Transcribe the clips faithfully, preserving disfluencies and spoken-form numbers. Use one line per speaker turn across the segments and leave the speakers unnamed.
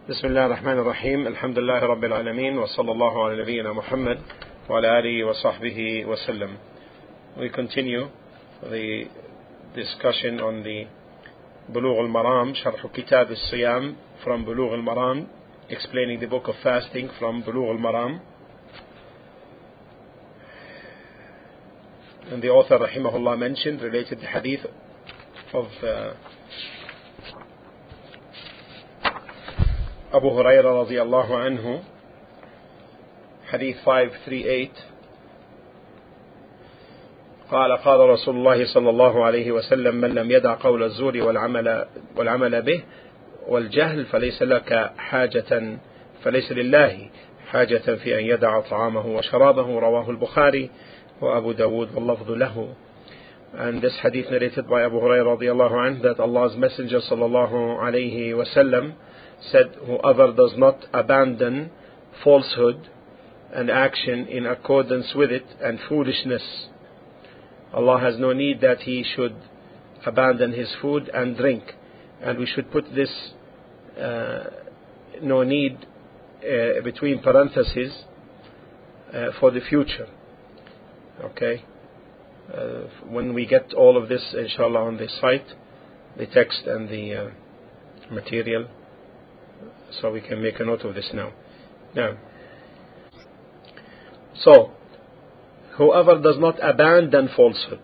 بسم الله الرحمن الرحيم الحمد لله رب العالمين وصلى الله على نبينا محمد وعلى آله وصحبه وسلم. We continue the discussion on the Bulugh al-Maram, Sharh Kitab al-Siyam from Bulugh al-Maram, explaining the book of fasting from Bulugh al-Maram. And the author rahimahullah mentioned, related the hadith of uh, Abu Hurairah radiyallahu anhu, hadith five thirty-eight. قال قال رسول الله صلى الله عليه وسلم من لم يدع قول الزور والعمل والعمل به والجهل فليس لك حاجة فليس لله حاجة في أن يدع طعامه وشرابه. رواه البخاري وأبو داود واللفظ له. And this hadith narrated by Abu Hurairah radiyallahu anhu, that Allah's Messenger sallallahu alayhi wasallam said, whoever does not abandon falsehood and action in accordance with it and foolishness, Allah has no need that he should abandon his food and drink. And we should put this uh, no need uh, between parentheses uh, for the future. Okay? Uh, when we get all of this inshallah on the site, the text and the uh, material, so we can make a note of this now. Now, so whoever does not abandon falsehood.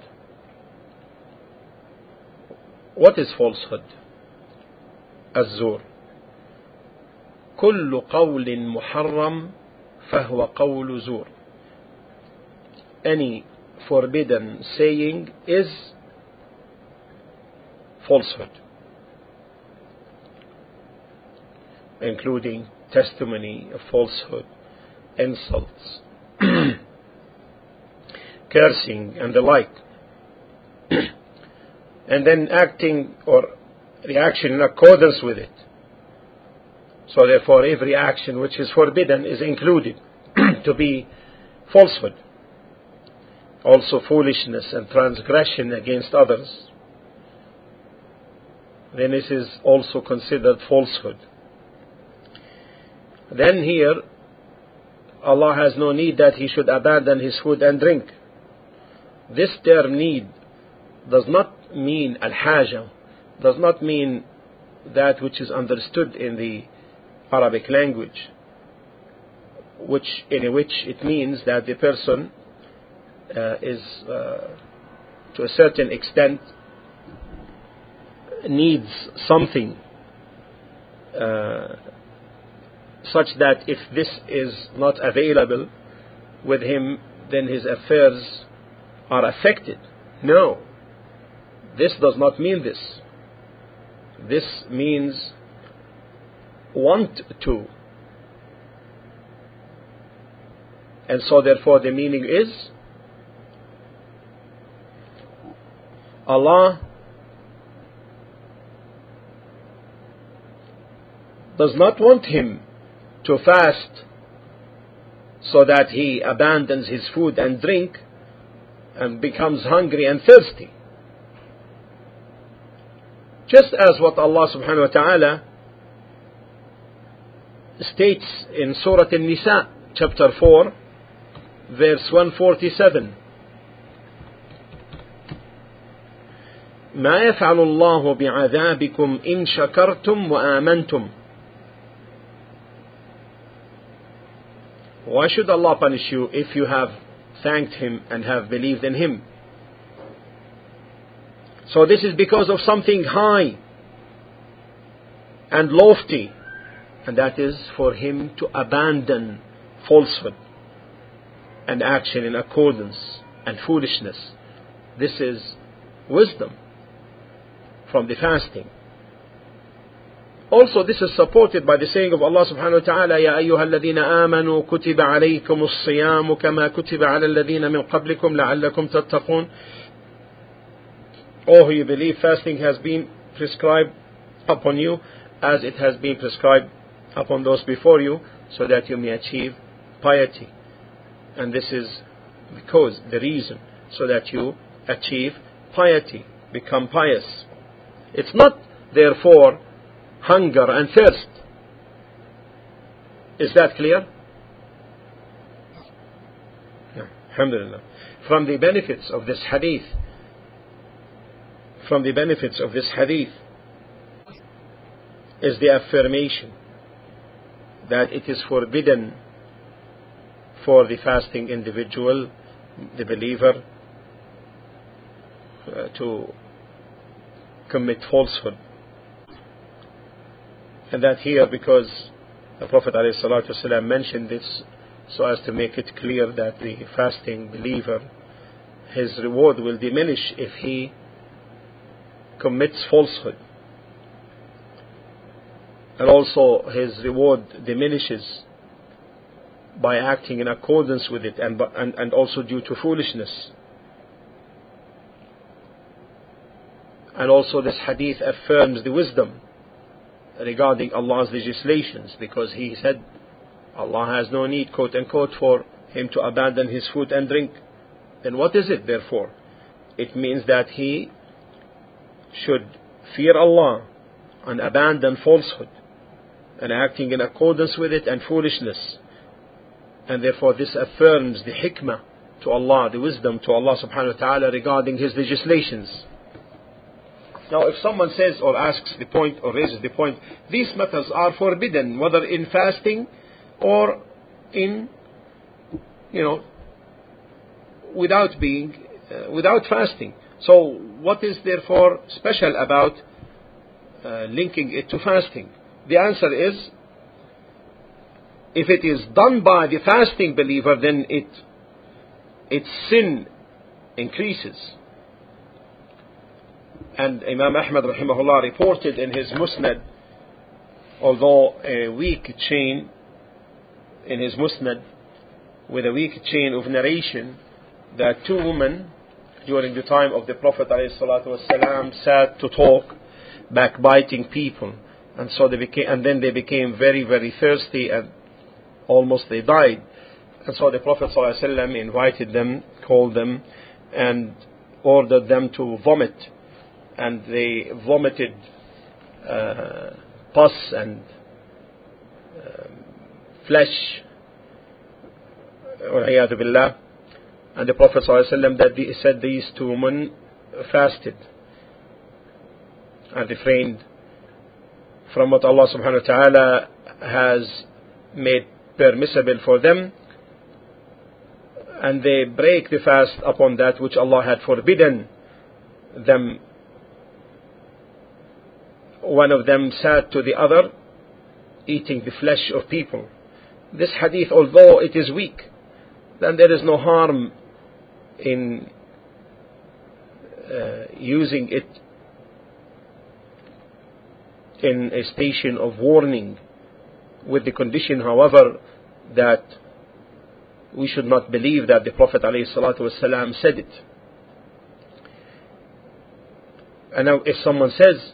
What is falsehood? الزور. كل قول محرم فهو قول زور. Any forbidden saying is falsehood, including testimony of falsehood, insults, cursing and the like, and then acting or reaction in accordance with it. So therefore every action which is forbidden is included to be falsehood. Also foolishness and transgression against others, then this is also considered falsehood. Then here Allah has no need that he should abandon his food and drink. This term need does not mean al-haja, does not mean that which is understood in the Arabic language, which in which it means that the person uh, is uh, to a certain extent needs something uh, such that if this is not available with him, then his affairs are affected. No, this does not mean this. This means want to. And so therefore the meaning is Allah does not want him to fast so that he abandons his food and drink and becomes hungry and thirsty. Just as what Allah subhanahu wa ta'ala states in Surah An-Nisa, chapter four, verse one forty-seven. ما يفعل الله بعذابكم إن شكرتم وآمنتم. Why should Allah punish you if you have thanked him and have believed in him? So this is because of something high and lofty, and that is for him to abandon falsehood and action in accordance and foolishness. This is wisdom from the fasting. Also this is supported by the saying of Allah subhanahu wa ta'ala, يا أيها الذين آمنوا كتب عليكم الصيام كما كتب على الذين من قبلكم لعلكم تتقون. O who you believe, fasting has been prescribed upon you as it has been prescribed upon those before you, so that you may achieve piety. And this is because, the reason, so that you achieve piety, become pious. It's not therefore hunger and thirst. Is that clear? Yeah. Alhamdulillah. From the benefits of this hadith, from the benefits of this hadith is the affirmation that it is forbidden for the fasting individual, the believer, uh, to commit falsehood. And that here, because the Prophet ﷺ mentioned this so as to make it clear that the fasting believer, his reward will diminish if he commits falsehood. And also his reward diminishes by acting in accordance with it, and, and, and also due to foolishness. And also this hadith affirms the wisdom regarding Allah's legislations, because he said Allah has no need, quote unquote, for him to abandon his food and drink. Then what is it therefore? It means that he should fear Allah and abandon falsehood and acting in accordance with it and foolishness. And therefore this affirms the hikmah to Allah, the wisdom to Allah subhanahu wa ta'ala regarding his legislations. Now if someone says or asks the point or raises the point, these matters are forbidden, whether in fasting or in, you know, without being, uh, without fasting. So what is therefore special about uh, linking it to fasting? The answer is, if it is done by the fasting believer, then it its sin increases. And Imam Ahmad rahimahullah reported in his Musnad, although a weak chain, in his Musnad, with a weak chain of narration, that two women during the time of the Prophet ﷺ sat to talk, backbiting people, and so they became, and then they became very, very thirsty, and almost they died. And so the Prophet ﷺ invited them, called them, and ordered them to vomit. And they vomited uh, pus and uh, flesh, وَالْعِيَاذُ بِاللَّهِ. And the Prophet ﷺ that he said these two women fasted and refrained from what Allah subhanahu wa ta'ala has made permissible for them, and they break the fast upon that which Allah had forbidden them. One of them sat to the other, eating the flesh of people. This hadith, although it is weak, then there is no harm in uh, using it in a station of warning, with the condition, however, that we should not believe that the Prophet ﷺ said it. And now if someone says,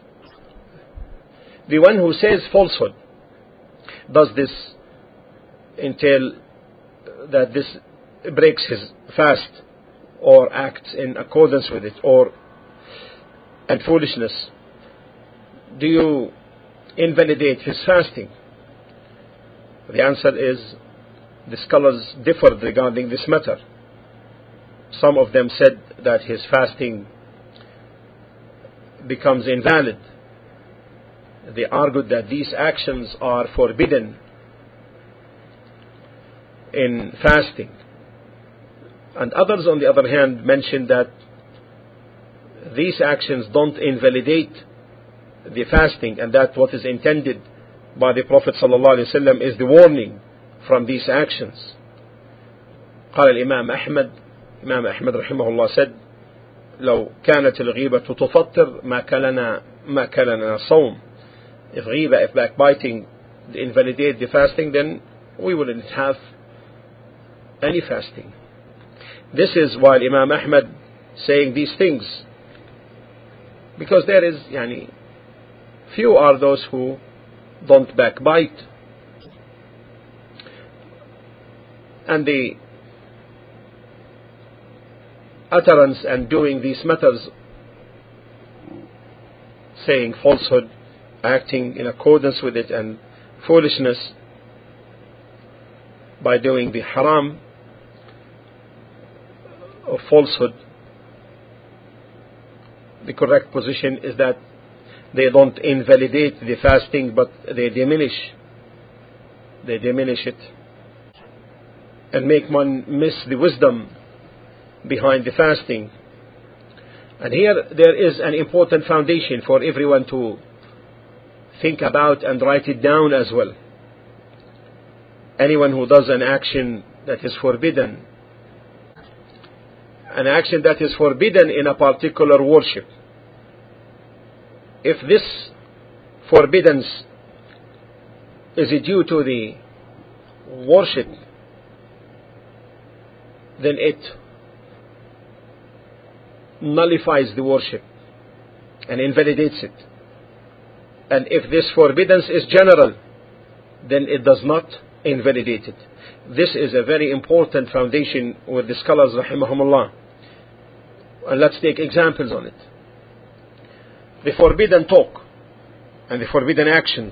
the one who says falsehood, does this entail that this breaks his fast or acts in accordance with it, or and foolishness? Do you invalidate his fasting? The answer is, the scholars differed regarding this matter. Some of them said that his fasting becomes invalid. They argued that these actions are forbidden in fasting. And others, on the other hand, mentioned that these actions don't invalidate the fasting, and that what is intended by the Prophet ﷺ is the warning from these actions. قال الإمام أحمد, Imam Ahmad rahimahullah said, لو كانت الغيبة تفطر ما كلنا ما كلنا صوم. If ghiba, if backbiting invalidate the fasting, then we wouldn't have any fasting. This is why Imam Ahmad saying these things, because there is, yani, few are those who don't backbite. And the utterance and doing these matters, saying falsehood, acting in accordance with it, and foolishness, by doing the haram or falsehood, the correct position is that they don't invalidate the fasting, but they diminish they diminish it and make one miss the wisdom behind the fasting. And here there is an important foundation for everyone to think about and write it down as well. Anyone who does an action that is forbidden, an action that is forbidden in a particular worship, if this forbiddance is due to the worship, then it nullifies the worship and invalidates it. And if this forbiddance is general, then it does not invalidate it. This is a very important foundation with the scholars, rahimahumullah. And let's take examples on it. The forbidden talk and the forbidden actions,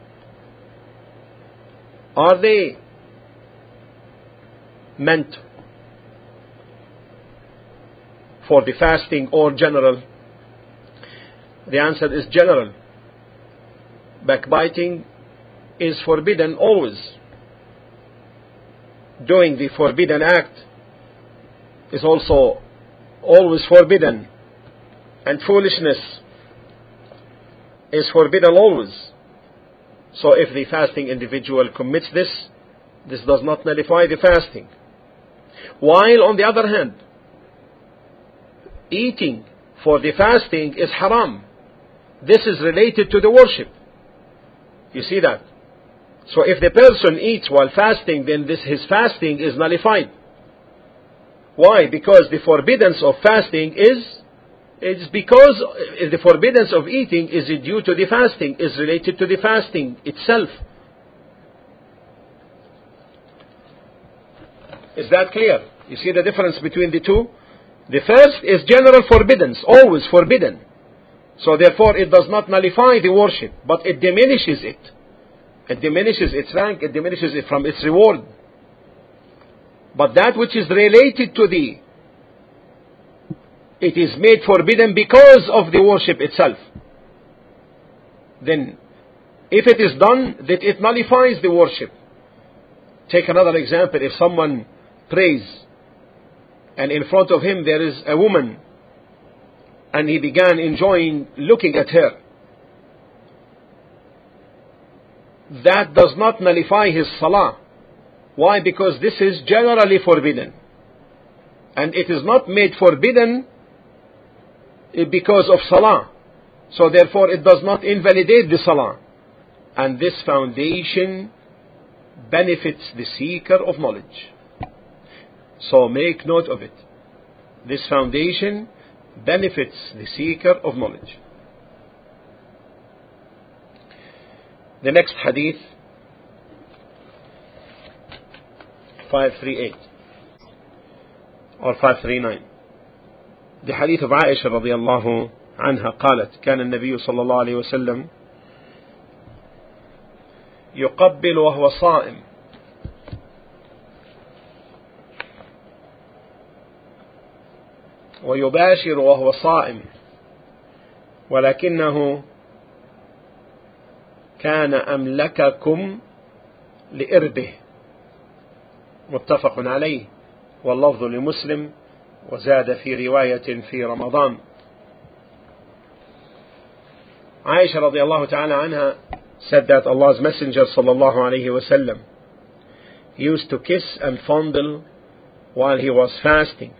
are they meant for the fasting or general? The answer is general. Backbiting is forbidden always. Doing the forbidden act is also always forbidden. And foolishness is forbidden always. So if the fasting individual commits this, this does not nullify the fasting. While on the other hand, eating for the fasting is haram. This is related to the worship. You see that? So if the person eats while fasting, then this his fasting is nullified. Why? Because the forbiddance of fasting is It's because the forbiddance of eating is due to the fasting, is related to the fasting itself. Is that clear? You see the difference between the two? The first is general forbiddance, always forbidden. So therefore it does not nullify the worship, but it diminishes it. It diminishes its rank, it diminishes it from its reward. But that which is related to the it is made forbidden because of the worship itself. Then, if it is done, that it nullifies the worship. Take another example. If someone prays, and in front of him there is a woman, and he began enjoying looking at her, that does not nullify his salah. Why? Because this is generally forbidden. And it is not made forbidden because of salah. So therefore it does not invalidate the salah. And this foundation benefits the seeker of knowledge. So make note of it. This foundation benefits the seeker of knowledge. The next hadith, five thirty-eight or five thirty-nine. The hadith of Aisha رضي الله عنها قالت: كان النبي صلى الله عليه وسلم يقبل وهو صائم ويباشر وهو صائم ولكنه كان أملككم لإربه. متفق عليه، واللفظ لمسلم، وزاد في رواية في رمضان. Aisha radiallahu ta'ala anha said that Allah's Messenger sallallahu alayhi wa sallam used to kiss and fondle while he was fasting.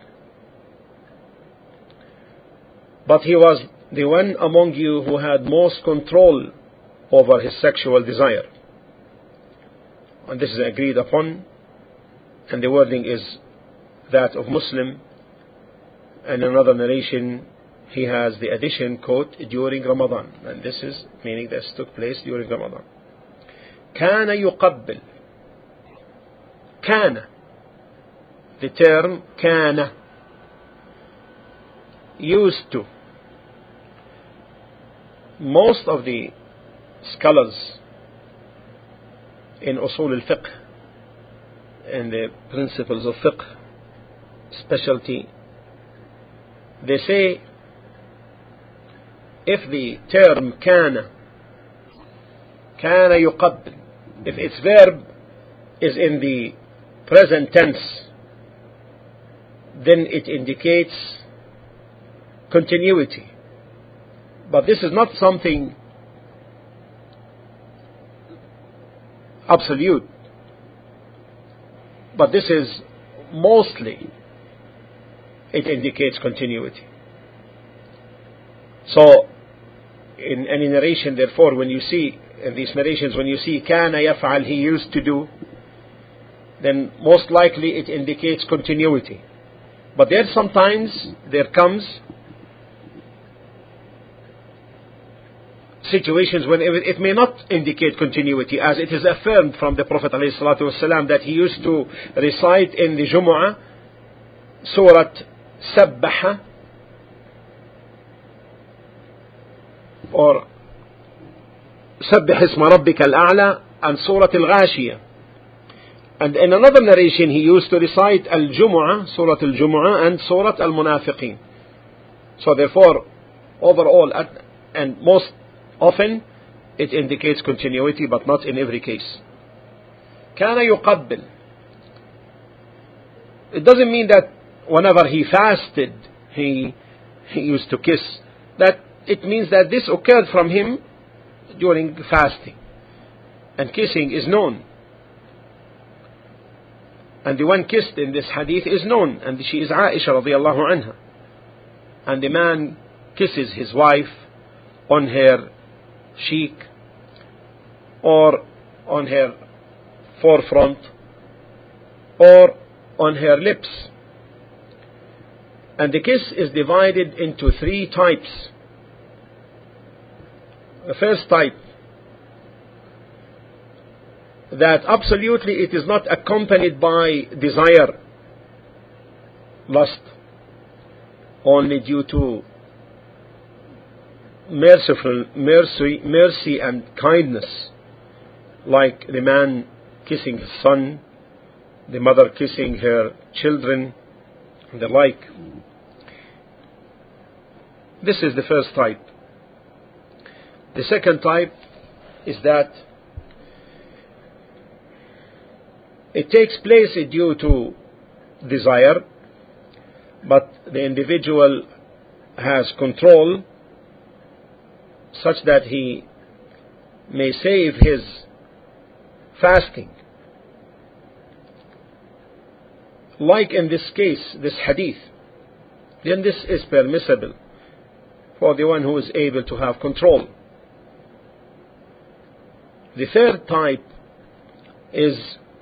But he was the one among you who had most control over his sexual desire. And this is agreed upon, and the wording is that of Muslim. And in another narration, he has the addition, quote, during Ramadan. And this is meaning this took place during Ramadan. كان يقبل. كان. The term كان used to. Most of the scholars in Usul al-Fiqh in the principles of fiqh specialty, they say if the term kana, kana yuqabbil, if its verb is in the present tense, then it indicates continuity. But this is not something absolute, but this is mostly, it indicates continuity. So in any narration, therefore, when you see in these narrations, when you see kana yaf'al, he used to do, then most likely it indicates continuity. But there sometimes there comes situations when it may not indicate continuity, as it is affirmed from the Prophet ﷺ that he used to recite in the Jumu'ah Surah Sabbaha or Sabbih isma rabbika al-a'la and Surah Al-Ghashiyah. And in another narration he used to recite Al-Jumu'ah, Surah Al-Jumu'ah and Surah Al-Munafiqeen. So therefore, overall and most often it indicates continuity, but not in every case. Kana yuqabbil. It doesn't mean that whenever he fasted he, he used to kiss. That it means that this occurred from him during fasting. And kissing is known. And the one kissed in this hadith is known, and she is Aisha radiallahu anha. And the man kisses his wife on her cheek or on her forefront or on her lips. And the kiss is divided into three types. The first type, that absolutely it is not accompanied by desire, lust, only due to merciful mercy, mercy and kindness, like the man kissing his son, the mother kissing her children, and the like. This is the first type. The second type is that it takes place due to desire, but the individual has control such that he may save his fasting. Like in this case, this hadith, then this is permissible for the one who is able to have control. The third type is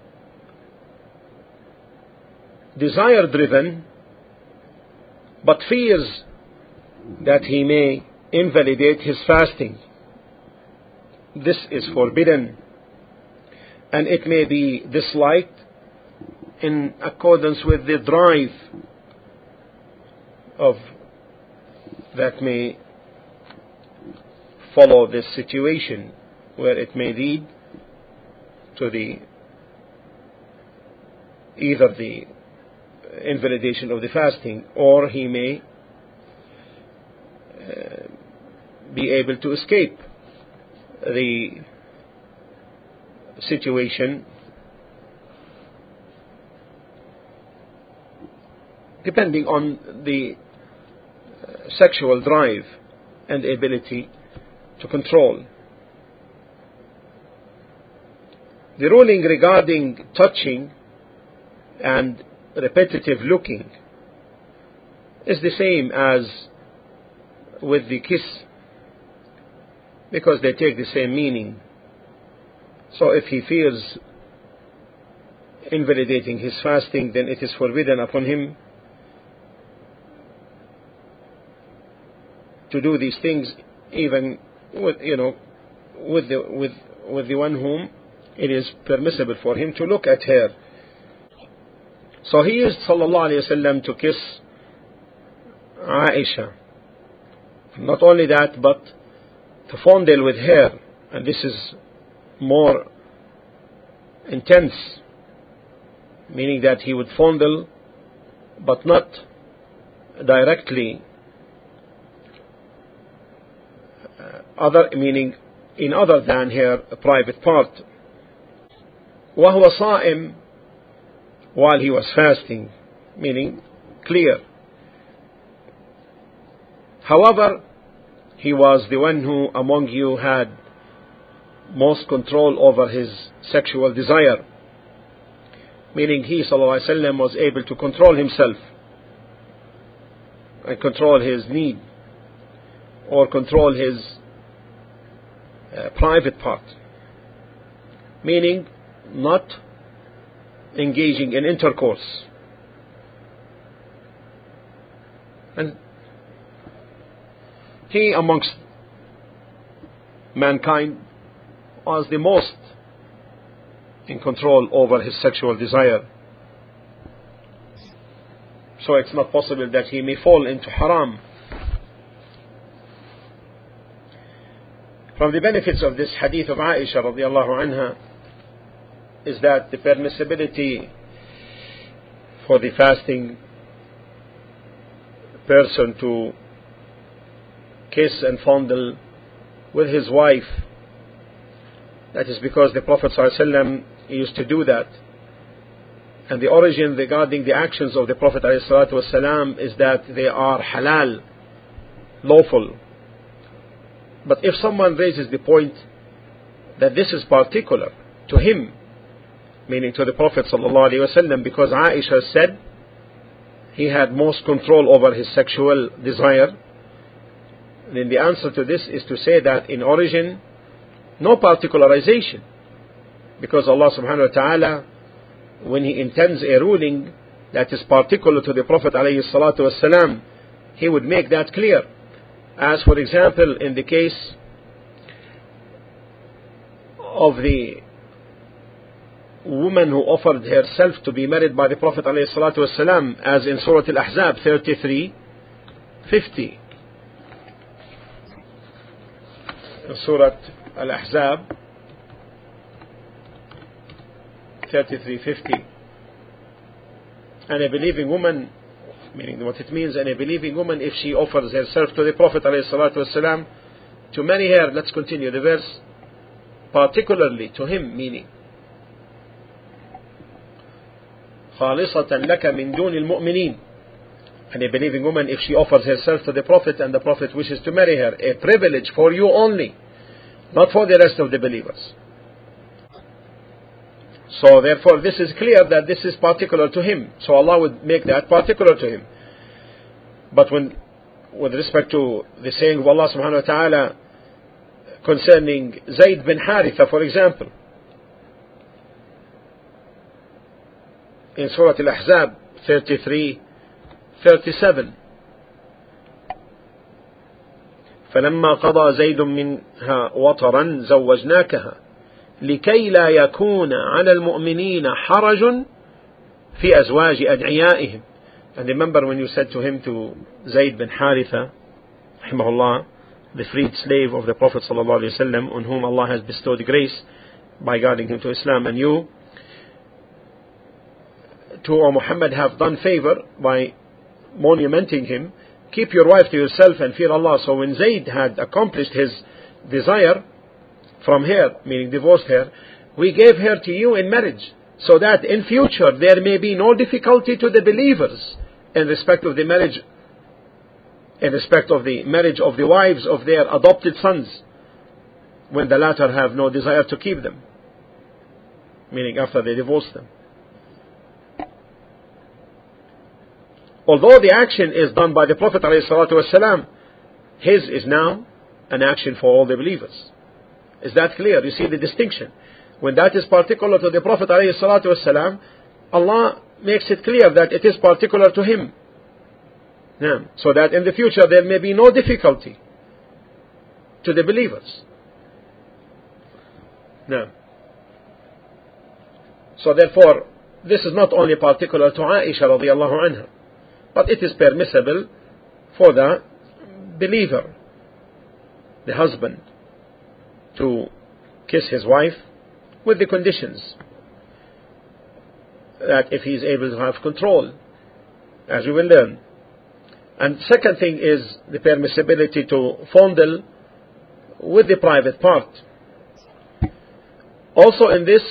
desire driven, but fears that he may invalidate his fasting. This is forbidden, and it may be disliked in accordance with the drive of that may follow this situation, where it may lead to the either the invalidation of the fasting, or he may uh, be able to escape the situation depending on the uh, sexual drive and ability to control. The ruling regarding touching and repetitive looking is the same as with the kiss, because they take the same meaning. So if he fears invalidating his fasting, then it is forbidden upon him to do these things, even with, you know, with the with with the one whom it is permissible for him to look at her. So he used sallallahu alayhi wa sallam to kiss Aisha. Not only that, but to fondle with her, and this is more intense meaning that he would fondle, but not directly, uh, other meaning in other than her private part. وهو صائم, while he was fasting, meaning clear. However, he was the one who among you had most control over his sexual desire, meaning he sallallahu alaihi wasallam was able to control himself and control his need or control his uh, private part, meaning not engaging in intercourse. And he amongst mankind was the most in control over his sexual desire. So it's not possible that he may fall into haram. From the benefits of this hadith of Aisha radiallahu anha is that the permissibility for the fasting person to kiss and fondle with his wife. That is because the Prophet ﷺ used to do that. And the origin regarding the actions of the Prophet ﷺ is that they are halal, lawful. But if someone raises the point that this is particular to him, meaning to the Prophet ﷺ, because Aisha said he had most control over his sexual desire, then the answer to this is to say that in origin, no particularization, because Allah subhanahu wa ta'ala, when He intends a ruling that is particular to the Prophet alayhi salatu wasalam, He would make that clear. As for example, in the case of the woman who offered herself to be married by the Prophet alayhi salatu wasalam, as in Surah Al-Ahzab thirty-three fifty. Surah Al-Ahzab thirty-three fifty. And a believing woman, meaning what it means, and a believing woman, if she offers herself to the Prophet ﷺ to marry her, let's continue the verse, particularly to him, meaning خالصة لك من دون المؤمنين. And a believing woman, if she offers herself to the Prophet and the Prophet wishes to marry her, a privilege for you only, not for the rest of the believers. So therefore this is clear that this is particular to him. So Allah would make that particular to him. But when, with respect to the saying of Allah subhanahu wa ta'ala concerning Zayd bin Haritha, for example, in Surah Al-Ahzab thirty-three thirty-seven, فلما قضى زيد منها وطرا زوجناكها لكي لا يكون على المؤمنين حرج في أزواج أدعيائهم. And remember when you said to him, to Zayd bin Haritha rahimahullah, the freed slave of the Prophet sallallahu alaihi wasallam, on whom Allah has bestowed grace by guiding him to Islam, and you to O Muhammad have done favor by monumenting him, keep your wife to yourself and fear Allah. So when Zayd had accomplished his desire from her, meaning divorced her, we gave her to you in marriage, so that in future there may be no difficulty to the believers in respect of the marriage, in respect of the marriage of the wives of their adopted sons, when the latter have no desire to keep them, meaning after they divorce them. Although the action is done by the Prophet ﷺ, his is now an action for all the believers. Is that clear? You see the distinction. When that is particular to the Prophet ﷺ, Allah makes it clear that it is particular to him. Yeah. So that in the future there may be no difficulty to the believers. Yeah. So therefore, this is not only particular to Aisha radiallahu anha, but it is permissible for the believer, the husband, to kiss his wife with the conditions that if he is able to have control, as we will learn. And second thing is the permissibility to fondle with the private part. Also in this,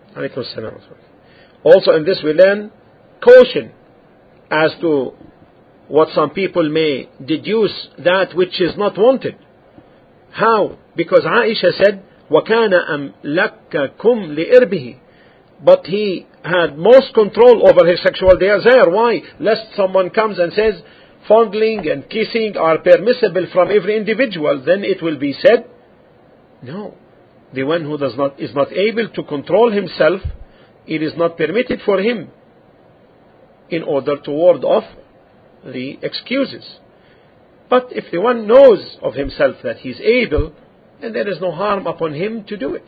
also in this we learn caution as to what some people may deduce that which is not wanted. How? Because Aisha said, وَكَانَ أَمْلَكَكُمْ لِإِرْبِهِ, but he had most control over his sexual desire. Why? Lest someone comes and says fondling and kissing are permissible from every individual. Then it will be said, no, the one who does not is not able to control himself, it is not permitted for him, in order to ward off the excuses. But if the one knows of himself that he is able, then there is no harm upon him to do it.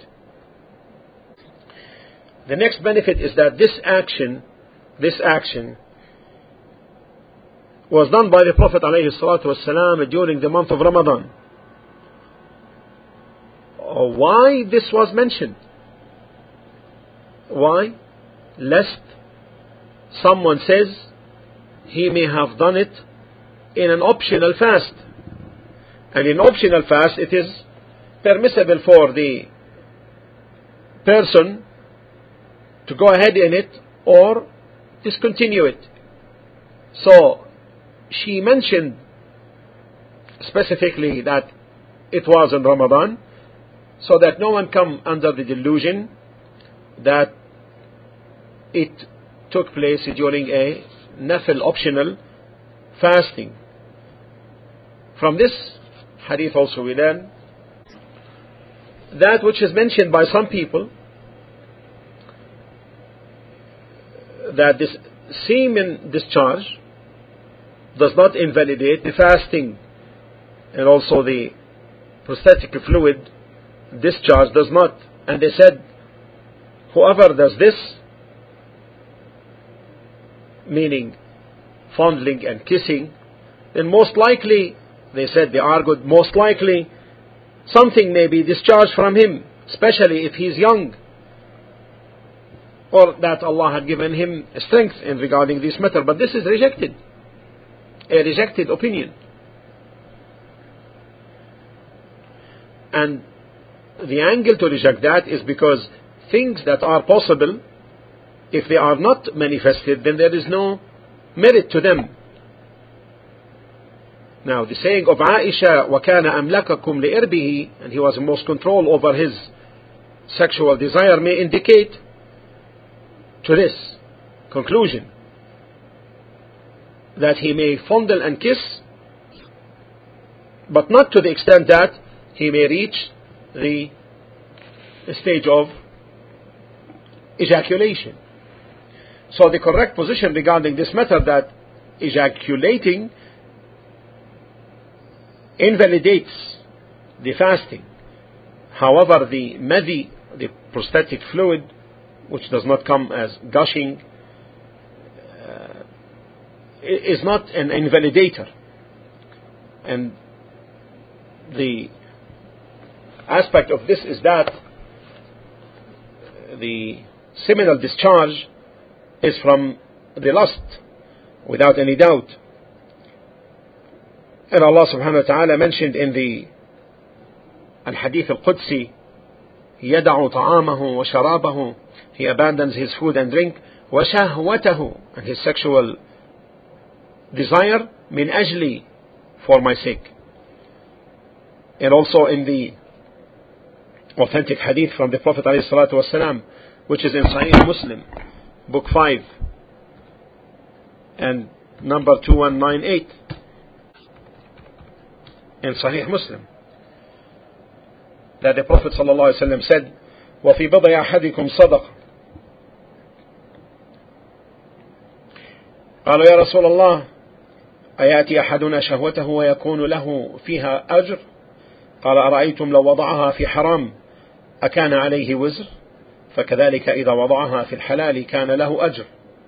The next benefit is that this action, this action was done by the Prophet ﷺ during the month of Ramadan. Why this was mentioned? Why? Lest someone says he may have done it in an optional fast. And in optional fast it is permissible for the person to go ahead in it or discontinue it. So she mentioned specifically that it was in Ramadan, so that no one come under the delusion that it took place during a nafil optional fasting. From this hadith also we learn that which is mentioned by some people, that this semen discharge does not invalidate the fasting, and also the prostatic fluid discharge does not. And they said, whoever does this, meaning fondling and kissing, then most likely, they said, they argued, most likely something may be discharged from him, especially if he is young, or that Allah had given him strength in regarding this matter. But this is rejected, a rejected opinion. And the angle to reject that is because things that are possible, if they are not manifested, then there is no merit to them. Now the saying of Aisha, وَكَانَ أَمْلَكَكُمْ لِإِرْبِهِ, and he was in most control over his sexual desire, may indicate to this conclusion that he may fondle and kiss, but not to the extent that he may reach the stage of ejaculation. So the correct position regarding this matter, that ejaculating invalidates the fasting. However, the madhi, the prostatic fluid, which does not come as gushing, uh, is not an invalidator. And the aspect of this is that the seminal discharge is from the lust, without any doubt. And Allah subhanahu wa ta'ala mentioned in the Al-Hadith Al-Qudsi, يَدَعُ طَعَامَهُ وَشَرَابَهُ, he abandons his food and drink, وَشَهْوَتَهُ, and his sexual desire, مِنْ أَجْلِي, for my sake. And also in the authentic hadith from the Prophet ﷺ, which is in Sahih Muslim, book five and number two one nine eight, in Sahih Muslim, that the Prophet ﷺ said, وَفِي بَضْعِ أَحَدِكُمْ صَدَقَةٌ. قالوا يا رسول الله أيأتي أحدنا شهوته ويكون له فيها أجر؟ قال أرأيتم لو وضعها في حرام أكان عليه وزر؟ فكذلك إذا وضعها في الحلال كان له أجر.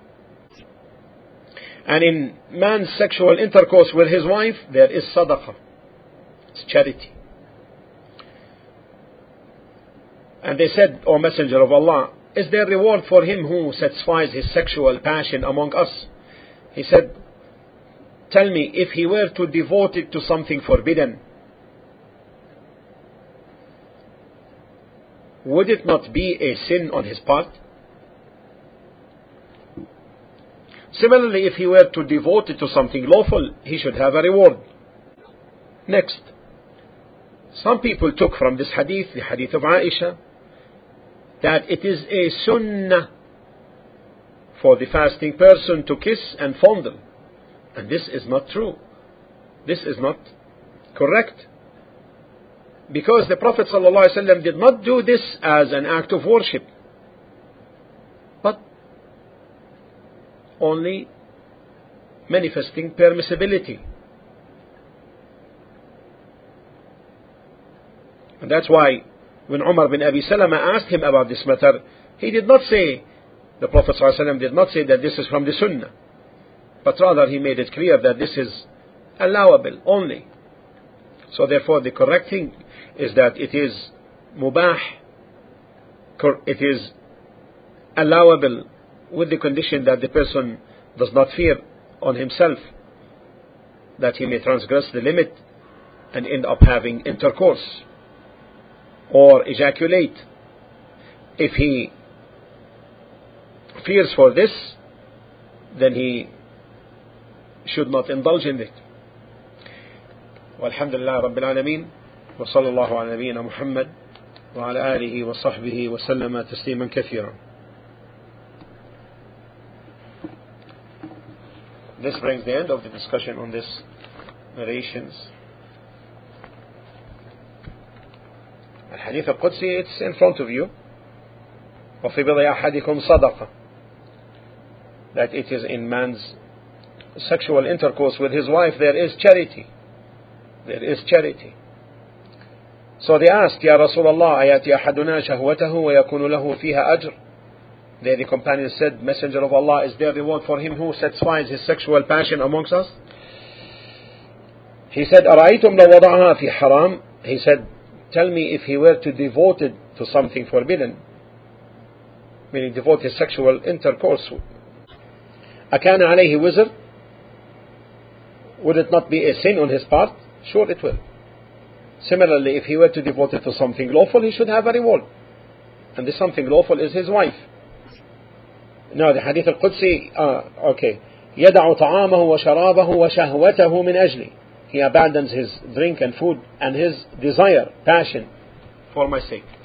And in man's sexual intercourse with his wife, there is sadaqah, it's charity. And they said, O Messenger of Allah, is there reward for him who satisfies his sexual passion among us? He said, tell me, if he were to devote it to something forbidden, would it not be a sin on his part? Similarly, if he were to devote it to something lawful, he should have a reward. Next, some people took from this hadith, the hadith of Aisha, that it is a sunnah for the fasting person to kiss and fondle. And this is not true. This is not correct. Because the Prophet ﷺ did not do this as an act of worship, but only manifesting permissibility. And that's why when Umar bin Abi Salama asked him about this matter, he did not say, the Prophet ﷺ did not say that this is from the Sunnah, but rather he made it clear that this is allowable only. So therefore the correct thing is that it is mubah, it is allowable with the condition that the person does not fear on himself that he may transgress the limit and end up having intercourse or ejaculate. If he fears for this, then he should not indulge in it. والحمد لله رب العالمين وصلى الله على نبينا محمد وعلى آله وصحبه وسلم تسليما كثيرا. This brings the end of the discussion on this narrations. الحديث القدسي, it's in front of you. وفي بضع أحدكم صدقة, that it is in man's sexual intercourse with his wife there is charity. There is charity. So they asked, Ya Rasulullah, ayati ahaduna shahwatahu wa yakunu lahu fiha ajr. There the companion said, Messenger of Allah, is there reward for him who satisfies his sexual passion amongst us? He said, أرأيتم لو وضعها في حرام. He said, tell me, if he were to devote it to something forbidden, meaning devote his sexual intercourse, أكان عليه وزر? Would it not be a sin on his part? Sure it will. Similarly, if he were to devote it to something lawful, he should have a reward. And this something lawful is his wife. Now the hadith al-Qudsi, uh, okay. يدع طعامه وشرابه وشهوته من أجلي. He abandons his drink and food and his desire, passion, for my sake.